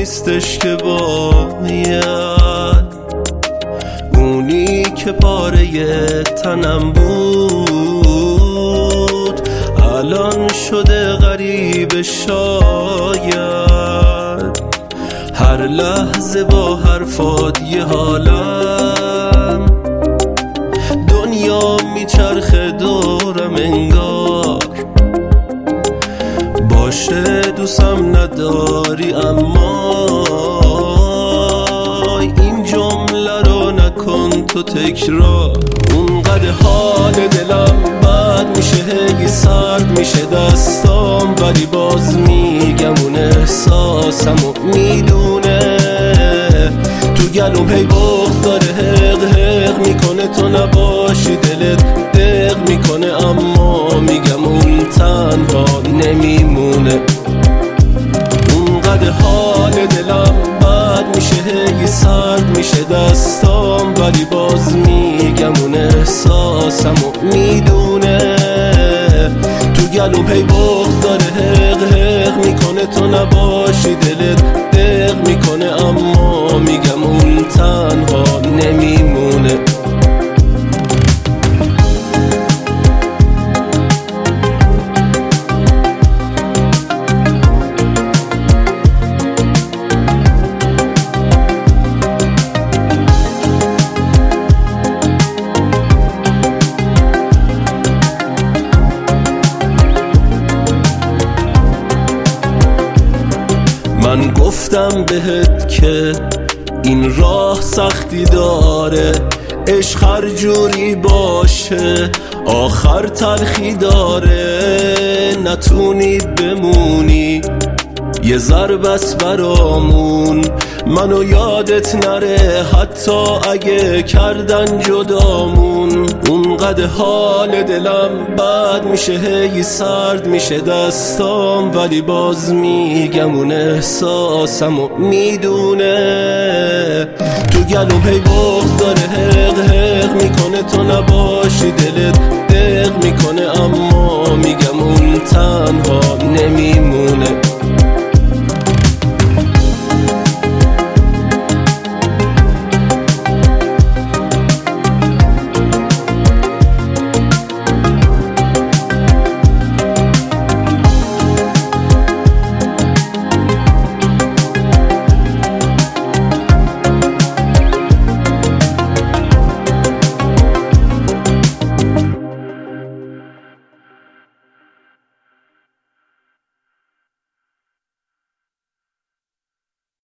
نیستش که باید، اونی که پاره تنم بود الان شده غریب شاید. هر لحظه با حرفات یه حالم، دنیا میچرخه دورم انگار. باشه دوستم نداری اما این جمله رو نکن تو تکرار. اونقدر حال دلم بد میشه، هی سرد میشه دستام، ولی باز میگم اون احساسمو میدونه. تو گلوم هی بغض داره حق حق میکنه، تو نباشی دلت دق میکنه، اما میگم اون تنها نمیمونه. اونقدر حال دلم بد میشه، هی سرد میشه دستام، ولی باز میگم اون احساسمو میدونه. تو گلوم هی بغض داره حق حق میکنه، تو نباشی دلت دق میکنه، اما میگم اون تنها نمیمونه. من گفتم بهت که این راه سختی داره، عشق هر جوری باشه آخر تلخی داره. نتونی بمونی یه ضربت برامون، منو یادت نره حتی اگه کردن جدامون. اونقدر حال دلم بد میشه، هی سرد میشه دستام، ولی باز میگم اون احساسمو میدونه. تو گلوم هی بغض داره حق حق میکنه، تو نباشی دلت دق میکنه، اما میگم اون تنها نمیمونه.